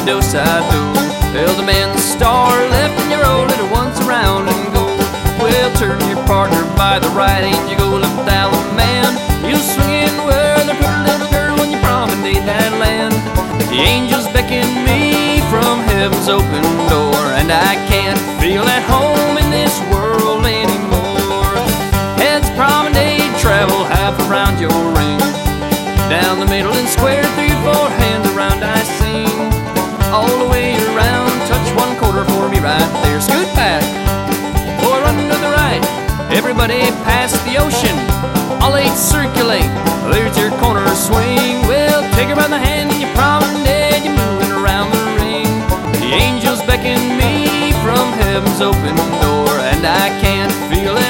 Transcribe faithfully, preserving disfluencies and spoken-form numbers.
do side do. Well, the man's star left and your old little one's around and go. Well, turn your partner by the right hand, you go left down the man. You swing in where they put a little girl when you promenade that land. The angels beckon me from heaven's open door, and I can't feel at home in this world anymore. Heads promenade, travel half around your ring. Down the middle and square, three or four hands around I sing. All the way around, touch one quarter for me right there. Scoot back, or run to the right. Everybody past the ocean, all eight circulate. There's your corner swing. Well, take her by the hand and you promenade, you're moving around the ring. The angels beckon me from heaven's open door, and I can't feel it